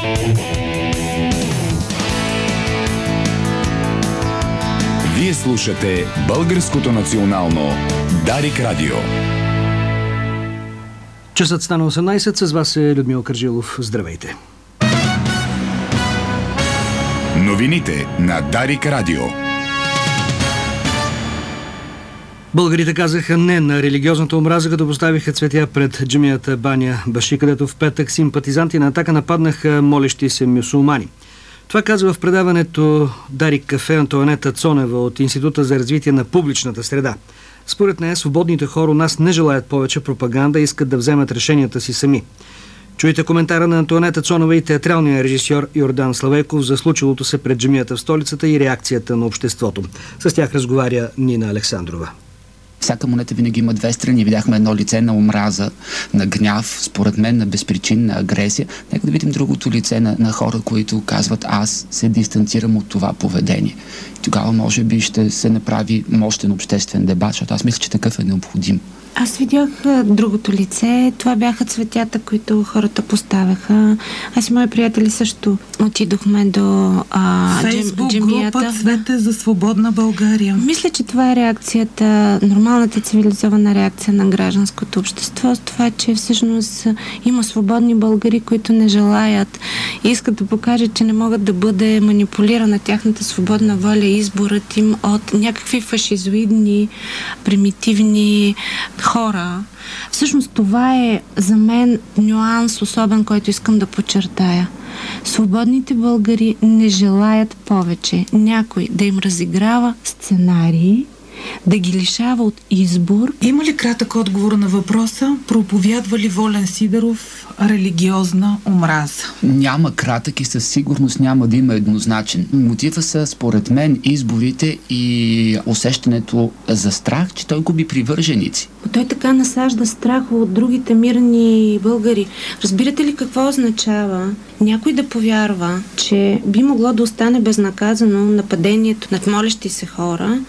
Вие слушате Българското национално Дарик Радио. Часът стана 18, с вас е Людмил Кържилов. Здравейте! Новините на Дарик Радио. Българите казаха не на религиозната омраза, като поставиха цветя пред джамията Баня Баши, където в петък симпатизанти на Атака нападнаха молещи се мюсюлмани. Това казва в предаването Дарик Кафе Антоанета Цонева от Института за развитие на публичната среда. Според нея, свободните хора у нас не желаят повече пропаганда и искат да вземат решенията си сами. Чуйте коментара на Антоанета Цонева и театралния режисьор Йордан Славейков за случилото се пред джамията в столицата и реакцията на обществото. С тях разговаря Нина Александрова. Всяка монета винаги има две страни. Видяхме едно лице на омраза, на гняв, според мен на безпричинна агресия. Нека да видим другото лице на хора, които казват: аз се дистанцирам от това поведение. И тогава може би ще се направи мощен обществен дебат, защото аз мисля, че такъв е необходим. Аз видях другото лице. Това бяха цветята, които хората поставяха. Аз и мои приятели също отидохме до Фейсбук джамията. група Цвете за свободна България. Мисля, че това е реакцията, нормалната цивилизована реакция на гражданското общество, с това, че всъщност има свободни българи, които не желаят и искат да покажат, че не могат да бъде манипулирана тяхната свободна воля и изборът им от някакви фашизоидни, примитивни хора. Всъщност това е за мен нюанс особен, който искам да подчертая. Свободните българи не желаят повече някой да им разиграва сценарии, да ги лишава от избор. Има ли кратък отговор на въпроса? Проповядва ли Волен Сидеров религиозна омраза? Няма кратък и със сигурност няма да има еднозначен. Мотива са, според мен, изборите и усещането за страх, че той губи привърженици. Той така насажда страх от другите мирни българи. Разбирате ли какво означава някой да повярва, че би могло да остане безнаказано нападението над молещи се хора?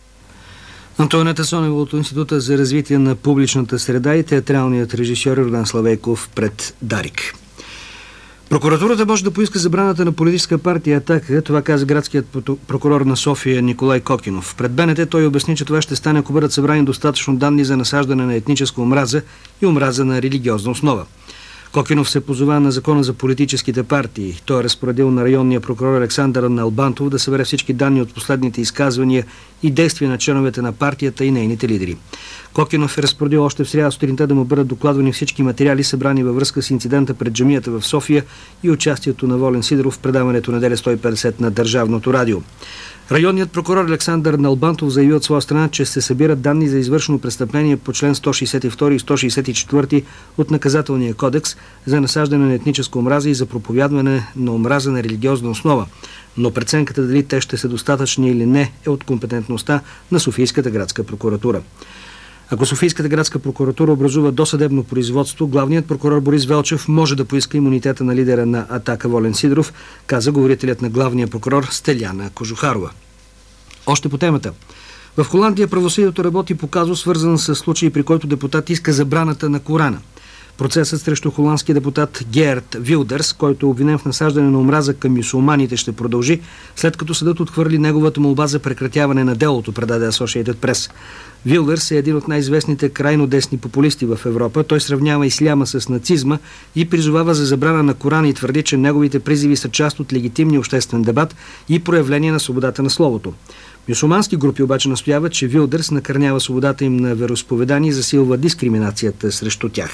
Антоанета Цонева от Института за развитие на публичната среда и театралният режисьор Йордан Славейков пред Дарик. Прокуратурата може да поиска забраната на политическа партия Атака, това каза градският прокурор на София Николай Кокинов. Пред БНТ той обясни, че това ще стане, ако бъдат събрани достатъчно данни за насаждане на етническа омраза и омраза на религиозна основа. Кокинов се позова на закона за политическите партии. Той е разпоредил на районния прокурор Александър Налбантов да събере всички данни от последните изказвания и действия на членовете на партията и нейните лидери. Кокинов е разпоредил още в сряда сутринта да му бъдат докладвани всички материали, събрани във връзка с инцидента пред джамията в София и участието на Волен Сидеров в предаването Неделя 150 на Държавното радио. Районният прокурор Александър Налбантов заяви от своя страна, че се събират данни за извършено престъпление по член 162 и 164 от Наказателния кодекс за насаждане на етническа омраза и за проповядване на омраза на религиозна основа. Но преценката дали те ще са достатъчни или не е от компетентността на Софийската градска прокуратура. Ако Софийската градска прокуратура образува досъдебно производство, главният прокурор Борис Велчев може да поиска имунитета на лидера на Атака Волен Сидеров, каза говорителят на главния прокурор Стеляна Кожухарова. Още по темата. В Холандия правосъдието работи по казус, свързан с случай, при който депутат иска забраната на Корана. Процесът срещу холандския депутат Геерт Вилдерс, който е обвинен в насаждане на омраза към мюсюлманите, ще продължи, след като съдът отхвърли неговата молба за прекратяване на делото, предаде Associated Press. Вилдерс е един от най-известните крайно десни популисти в Европа. Той сравнява исляма с нацизма и призовава за забрана на Корана и твърди, че неговите призиви са част от легитимния обществен дебат и проявление на свободата на словото. Мюсюлмански групи обаче настояват, че Вилдерс накърнява свободата им на вероизповедание и засилва дискриминацията срещу тях.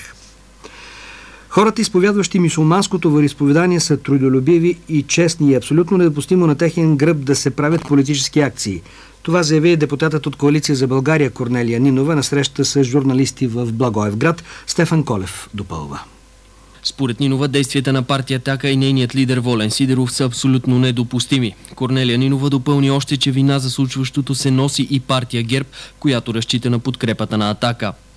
Хората, изповядващи мюсюлманското вероизповедание, са трудолюбиви и честни и абсолютно недопустимо на техен гръб да се правят политически акции. Това заяви депутатът от Коалиция за България Корнелия Нинова на среща с журналисти в Благоевград. Стефан Колев допълва. Според Нинова, действията на партия Атака и нейният лидер Волен Сидеров са абсолютно недопустими. Корнелия Нинова допълни още, че вина за случващото се носи и партия ГЕРБ, която разчита на подкрепата на Атака.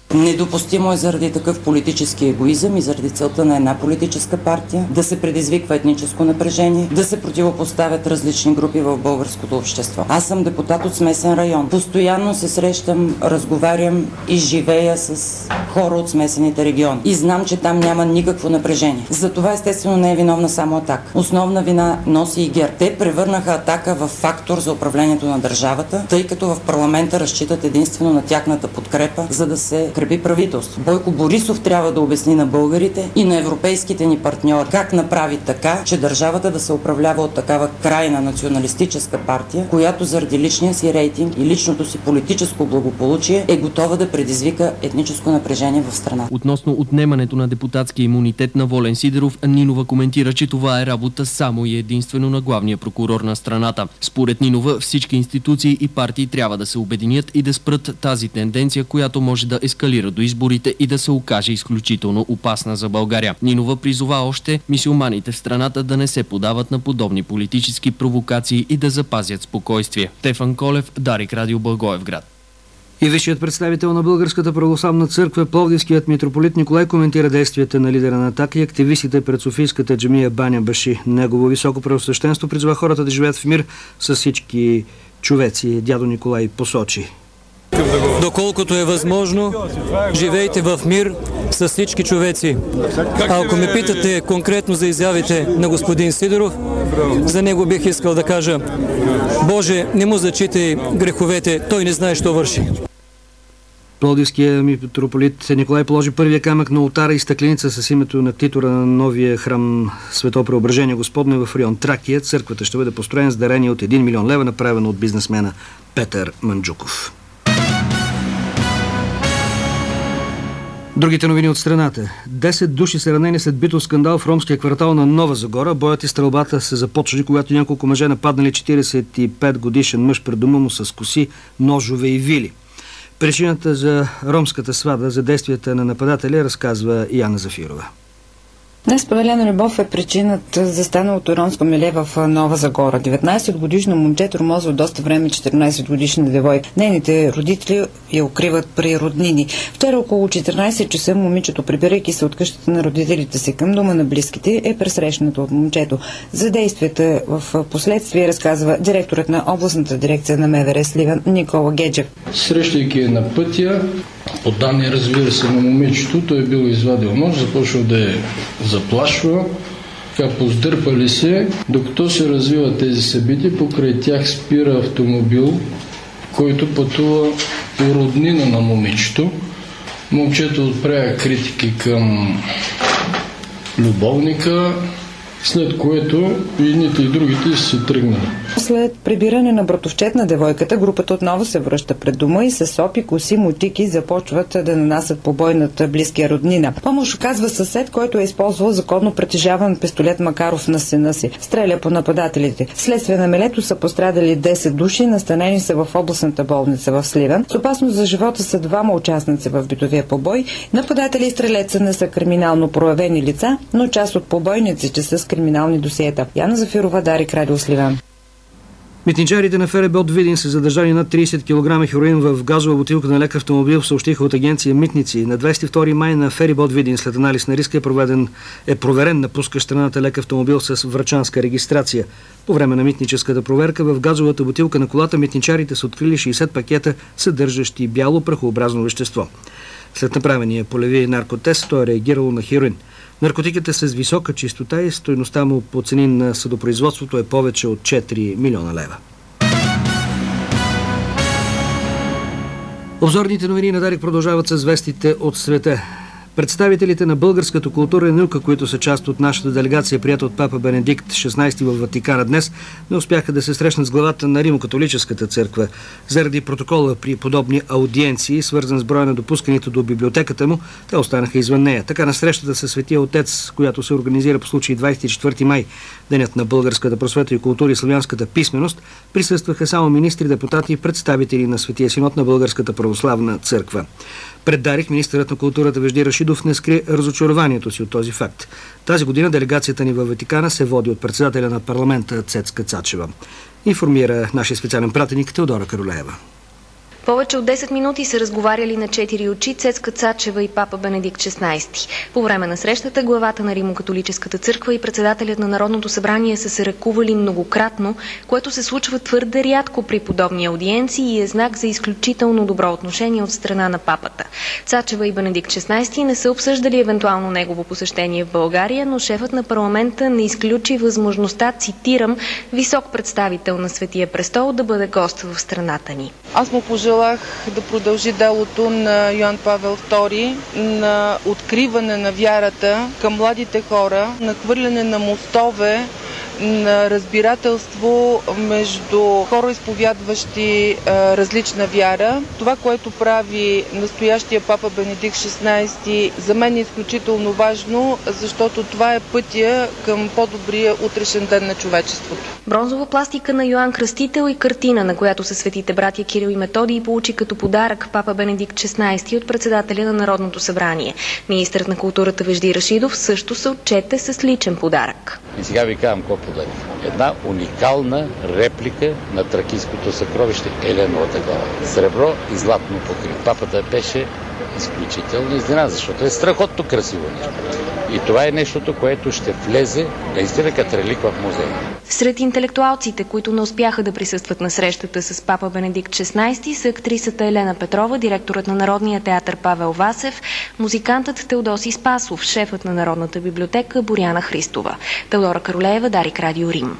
Недопустимо е заради такъв политически егоизъм и заради целта на една политическа партия да се предизвиква етническо напрежение, да се противопоставят различни групи в българското общество. Аз съм депутат от смесен район. Постоянно се срещам, разговарям и живея с хора от смесените региони. И знам, че там няма никакво напрежение. За това естествено не е виновна само Атака. Основна вина носи и ГЕРБ. Те превърнаха Атака в фактор за управлението на държавата, тъй като в парламента разчитат единствено на тяхната подкрепа, за да се крепи правителство. Бойко Борисов трябва да обясни на българите и на европейските ни партньори как направи така, че държавата да се управлява от такава крайна националистическа партия, която заради личния си рейтинг и личното си политическо благополучие е готова да предизвика етническо напрежение в страната. Относно отнемането на депутатския имунитет на Волен Сидеров, Нинова коментира, че това е работа само и единствено на главния прокурор на страната. Според Нинова, всички институции и партии трябва да се обединят и да спрат тази тенденция, която може да ескалира до изборите и да се окаже изключително опасна за България. Нинова призова още мюсюлманите в страната да не се подават на подобни политически провокации и да запазят спокойствие. Стефан Колев, Дарик радио, Благоевград. И висшият представител на Българската православна църква, пловдивският митрополит Николай, коментира действията на лидера на Атака и активистите пред Софийската джамия Баня Баши. Негово високо преосвещенство призва хората да живеят в мир с всички човеци. Дядо Николай посочи: доколкото е възможно, живейте в мир с всички човеци. А ако ме питате конкретно за изявите на господин Сидеров, за него бих искал да кажа: Боже, не му зачитай греховете, той не знае що върши. Пловдивският митрополит Николай положи първия камък на олтара и стъкленица с името на титора на новия храм Свето Преображение Господне в район Тракия. Църквата ще бъде построена с дарение от 1 милион лева, направено от бизнесмена Петър Манджуков. Другите новини от страната. 10 души са ранени след битов скандал в ромския квартал на Нова Загора. Боят и стрелбата се започнали, когато няколко мъже нападнали 45 годишен мъж пред дома му с коси, ножове и вили. Причината за ромската свада, за действията на нападателя, разказва Яна Зафирова. Несподелена любов е причината за станалото ромско милие в Нова Загора. 19-годишно момче тормозва доста време 14-годишна девойка. Нейните родители я укриват при роднини. Вчера около 14 часа момичето, прибирайки се от къщата на родителите си към дома на близките, е пресрещнато от момчето. За действията в последствие разказва директорът на областната дирекция на МВР Сливен Никола Геджев. Срещайки на пътя, по данни, разбира се, на момичето, той е бил извадил нож, започнал да я заплашва, поздърпали се. Докато се развиват тези събития, покрай тях спира автомобил, който пътува по роднина на момичето. Момчето отправя критики към любовника, след което и едните и другите се тръгнали. След прибиране на братовчет на девойката, групата отново се връща пред дома и с сопи, коси, мотики започват да нанасят побой над близкия роднина. Помощ оказва съсед, който е използвал законно притежаван пистолет Макаров на сина си. Стреля по нападателите. Следствие на мелето са пострадали 10 души, настанени са в областната болница в Сливен. С опасност за живота са 2 участници в битовия побой. Нападатели и стрелеца не са криминално проявени лица, но част от побойниците са с криминални досиета. Яна Зафирова, Дарик радио, Сливен. Митничарите на ферибот Видин са задържани над 30 кг хероин в газова бутилка на лек автомобил, съобщиха от агенция Митници. На 22 май на ферибот Видин след анализ на риска е проверен напускащ страната лек автомобил с врачанска регистрация. По време на митническата проверка в газовата бутилка на колата митничарите са открили 60 пакета, съдържащи бяло прахообразно вещество. След направения полеви наркотест той е реагирало на хероин. Наркотиките са с висока чистота и стойността му по цени на съдопроизводството е повече от 4 милиона лева. Обзорните новини на Дарик продължават с вестите от света. Представителите на българската култура и наука, които са част от нашата делегация, прията от папа Бенедикт XVI в Ватикана днес, не успяха да се срещнат с главата на Римо-католическата църква. Заради протокола при подобни аудиенции, свързан с броя на допусканите до библиотеката му, те останаха извън нея. Така на срещата със Светия Отец, която се организира по случай 24 май, денят на българската просвета и култура и славянската писменост, присъстваха само министри, депутати и представители на Светия Синод на Българската православна църква. Пред Дарик министърът на културата Вежди Рашидов не скри разочарованието си от този факт. Тази година делегацията ни във Ватикана се води от председателя на парламента Цецка Цачева. Информира нашия специален пратеник Теодора Каролеева. Повече от 10 минути са разговаряли на 4 очи Цецка Цачева и папа Бенедикт XVI. По време на срещата главата на Римокатолическата църква и председателят на Народното събрание са се ръкували многократно, което се случва твърде рядко при подобни аудиенции и е знак за изключително добро отношение от страна на папата. Цачева и Бенедикт XVI не са обсъждали евентуално негово посещение в България, но шефът на парламента не изключи възможността, цитирам, висок представител на Светия престол да бъде гост в страната ни. Аз му пожелах да продължи делото на Йоан Павел II, на откриване на вярата към младите хора, на хвърляне на мостове, на разбирателство между хора, изповядващи различна вяра. Това, което прави настоящия папа Бенедикт XVI, за мен е изключително важно, защото това е пътя към по-добрия утрешен ден на човечеството. Бронзова пластика на Йоан Кръстител и картина, на която са светите братя Кирил и Методий, получи като подарък папа Бенедикт XVI от председателя на Народното събрание. Министърът на културата Вежди Рашидов също се отчете с личен подарък. И сега ви казвам какво подарих. Една уникална реплика на тракийското съкровище Еленовата глава. Сребро и златно покрито. Папата беше изключително изненадан, защото е страхотно красиво нещо. И това е нещото, което ще влезе наистина като релик в музея. Сред интелектуалците, които не успяха да присъстват на срещата с папа Бенедикт XVI, са актрисата Елена Петрова, директорът на Народния театър Павел Васев, музикантът Теодоси Спасов, шефът на Народната библиотека Боряна Христова. Теодора Каролеева, Дарик Радио Рим.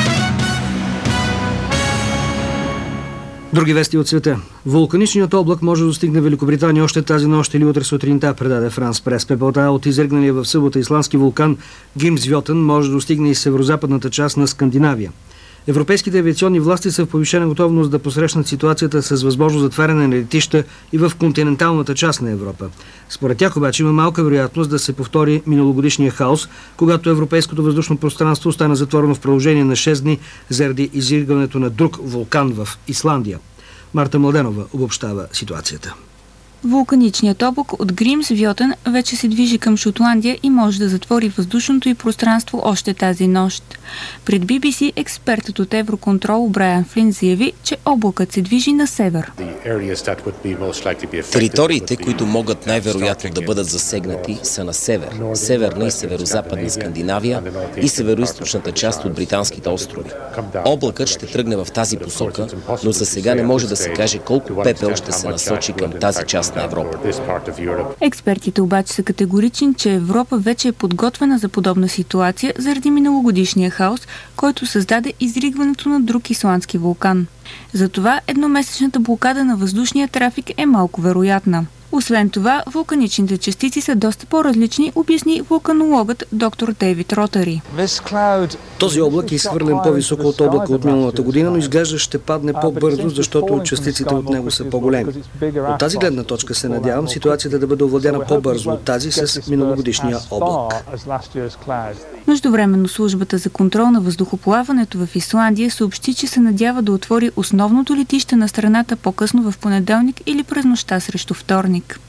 Други вести от света. Вулканичният облак може да достигне Великобритания още тази нощ или утре сутринта, предаде Франс Прес. Пепелта от изригналия в събота исландски вулкан Гримсвьотен може да достигне и северозападната част на Скандинавия. Европейските авиационни власти са в повишена готовност да посрещнат ситуацията с възможно затваряне на летища и в континенталната част на Европа. Според тях обаче има малка вероятност да се повтори миналогодишния хаос, когато европейското въздушно пространство стана затворено в продължение на 6 дни заради изригването на друг вулкан в Исландия. Марта Младенова обобщава ситуацията. Вулканичният облак от Гримсвьотен вече се движи към Шотландия и може да затвори въздушното и пространство още тази нощ. Пред BBC експертът от Евроконтрол Брайан Флин заяви, че облакът се движи на север. Териториите, които могат най-вероятно да бъдат засегнати, са на север, северна и северозападна Скандинавия и североизточната част от британските острови. Облакът ще тръгне в тази посока, но за сега не може да се каже колко пепел ще се насочи към тази част на Европа. Експертите обаче са категорични, че Европа вече е подготвена за подобна ситуация заради миналогодишния хаос, който създаде изригването на друг исландски вулкан. Затова едномесечната блокада на въздушния трафик е малко вероятна. Освен това, вулканичните частици са доста по-различни, обясни вулканологът доктор Дейвид Ротари. Този облак е изхвърлен по-високо от облака от миналата година, но изглежда ще падне по-бързо, защото частиците от него са по-големи. От тази гледна точка се надявам ситуацията да бъде овладяна по-бързо от тази с миналогодишния облак. Междувременно службата за контрол на въздухоплаването в Исландия съобщи, че се надява да отвори основното летище на страната по-късно в понеделник или през нощта срещу вторник.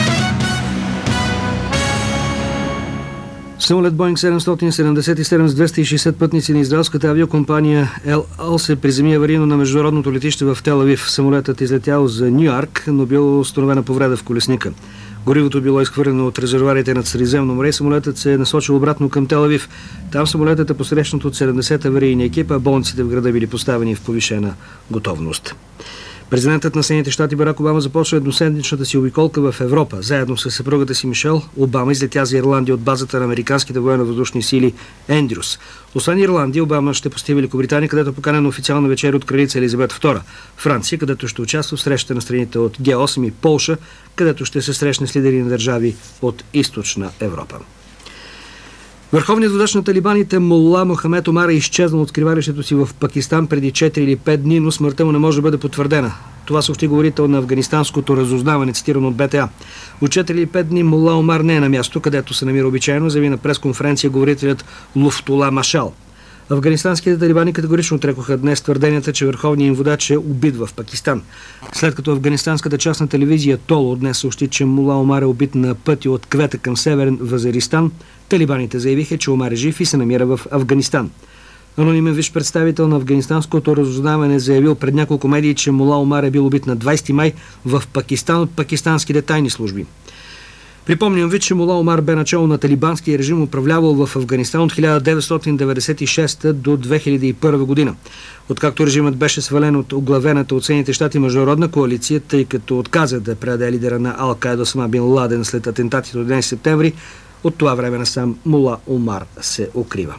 Самолет Боинг 777 с 260 пътници на израелската авиокомпания Ел Ал се приземи аварийно на международното летище в Тел Авив. Самолетът излетял за Ню-Йорк, но била установена повреда в колесника. Горивото било изхвърлено от резервоарите над Средиземно море. Самолетът се е насочил обратно към Тел Авив. Там самолетът е посрещнат от 70 аварийни екипа, а болниците в града били поставени в повишена готовност. Президентът на Съединените щати Барак Обама започва едноседмичната си обиколка в Европа. Заедно с съпругата си Мишел, Обама излетя за Ирландия от базата на американските военно-въздушни сили Ендрюс. Освен Ирландия, Обама ще посети Великобритания, където поканен на официална вечеря от кралица Елизабет II. Франция, където ще участва в срещата на страните от Г8 и Полша, където ще се срещне с лидери на държави от източна Европа. Върховният водач на талибаните Мула Мохамед Омар е изчезнал от скривалището си в Пакистан преди 4 или 5 дни, но смъртта му не може да бъде потвърдена. Това съобщи говорител на афганистанското разузнаване, цитирано от БТА. От 4 или 5 дни Мула Омар не е на място, където се намира обичайно, заяви на пресконференция говорителят Луфтула Машал. Афганистанските талибани категорично отрекоха днес твърденията, че върховният им водач е убит в Пакистан. След като афганистанската част на телевизия Толо днес съобщи, че Мула Омар е убит на пътя от Квета към северен Вазаристан, талибаните заявиха, че Омар е жив и се намира в Афганистан. Анонимен висш представител на афганистанското разузнаване заявил пред няколко медии, че Мула Омар е бил убит на 20 май в Пакистан от пакистанските тайни служби. Припомням ви, че Мула Омар бе начало на талибанския режим, управлявал в Афганистан от 1996 до 2001 година. Откакто режимът беше свален от оглавената от Съединените щати международна коалиция, тъй като отказа да предаде лидера на Ал-Кайда Осама бин Ладен след атентатите от 11 септември, от това време насам Мула Омар се укрива.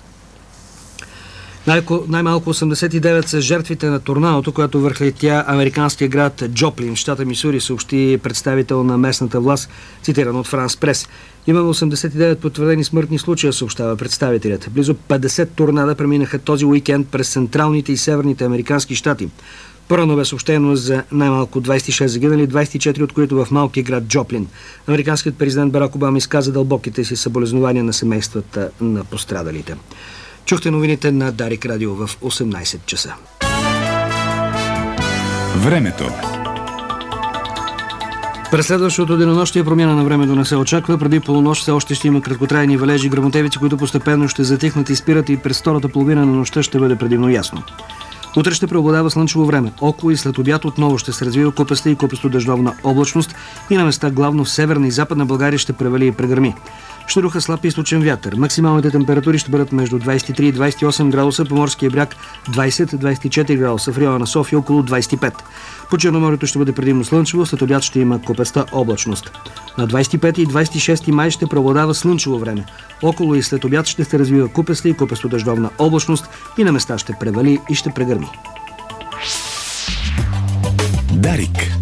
Най-малко 89 са жертвите на торнадото, което върхлетя американския град Джоплин, в щата Мисури, съобщи представител на местната власт, цитиран от Франс Прес. Има 89 потвърдени смъртни случая, съобщава представителят. Близо 50 торнада преминаха този уикенд през централните и северните американски щати. По-рано бе съобщено за най-малко 26 загинали, 24 от които в малкия град Джоплин. Американският президент Барак Обама изказа дълбоките си съболезнования на семействата на пострадалите. Чухте новините на Дарик Радио в 18 часа. Времето. През следващото денонощие промяна на времето не се очаква. Преди полунощ все още ще има краткотрайни валежи и гръмотевици, които постепенно ще затихнат и спират, и през втората половина на нощта ще бъде предимно ясно. Утре ще преобладава слънчево време. Около и след обяд отново ще се развива купеста и купесто-дъждовна облачност и на места главно в северна и западна България ще превали и прегърми. Ще духа слаб източен вятър. Максималните температури ще бъдат между 23 и 28 градуса, по морския бряг 20-24 градуса, в района на София около 25. По Черноморието ще бъде предимно слънчево, след обяд ще има купеста облачност. На 25 и 26 май ще преобладава слънчево време. Около и след обяд ще се развива купеста и купесто-дъждовна облачност и на места ще превали и ще прегърми. Дарик.